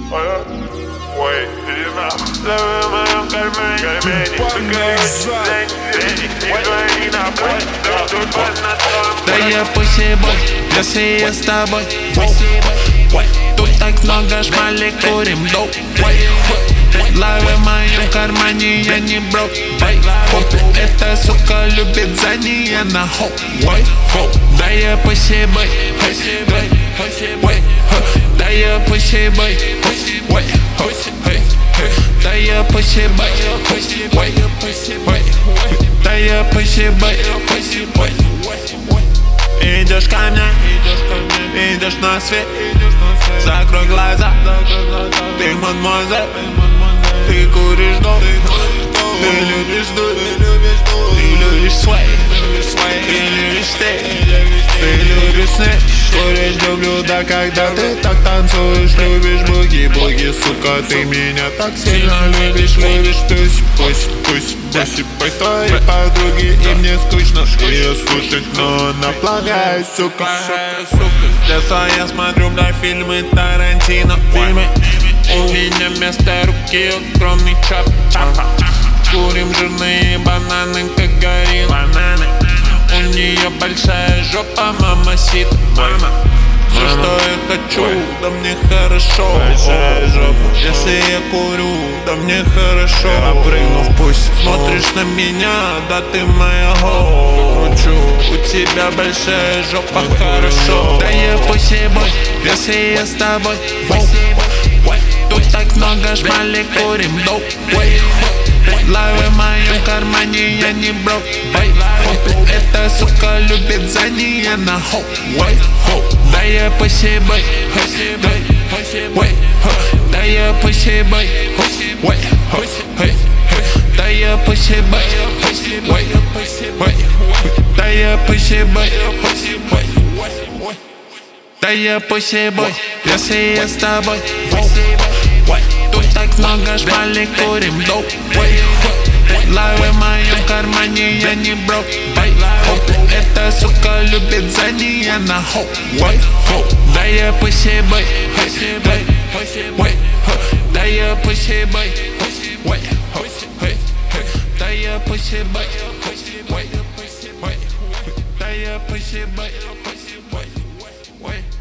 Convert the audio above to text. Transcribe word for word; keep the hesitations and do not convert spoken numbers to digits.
Ой, длина. В моем кармане Да я посебой, если я с тобой. Тут так много шмали, курим доп. Лавы в моем кармане, я не брок. Эта сука любит задние на хоп. Да я посебой, да я посебой, да я посебой, да я посебой. Идешь ко мне, идешь на свет, закрой глаза, ты мадемуазель, ты куришь доп, ты любишь дуть, ты любишь свей, ты любишь стейк, ты любишь снег. Куришь люблю, да когда ты так танцуешь, любишь буги-буги, сука, ты меня так сильно любишь, любишь пусть, пусть, пусть, пусть, пусть твои подруги, и мне скучно ее слушать, но она плохая, сука. С детства я смотрю, бля, фильмы Тарантино, фильмы. У меня вместо руки огромный чап, курим жирные бананы, как горилла, бананы. У нее большая жопа, мамасит, мама. Все, что я хочу, да мне хорошо. Большая жопа. Если я курю, да мне хорошо. Я прыгну в пусть. Смотришь на меня, да ты моя хоу. Кручу, у тебя большая жопа, хорошо. Да я посебой, если я с тобой. Тут так много шмали, курим доп. Лавы в моем кармане, я не брок. Эта сука любит задние на хоп. Да я посебой, да я посебой, да я посебой, да я посебой, да я посебой, если я с тобой. Тут так много шмали, курим доп. Лавы в моем кармане, я не брок. Эта сука любит задние на хоп. Да я посебой, да я посебой, да я посебой, да я посебой.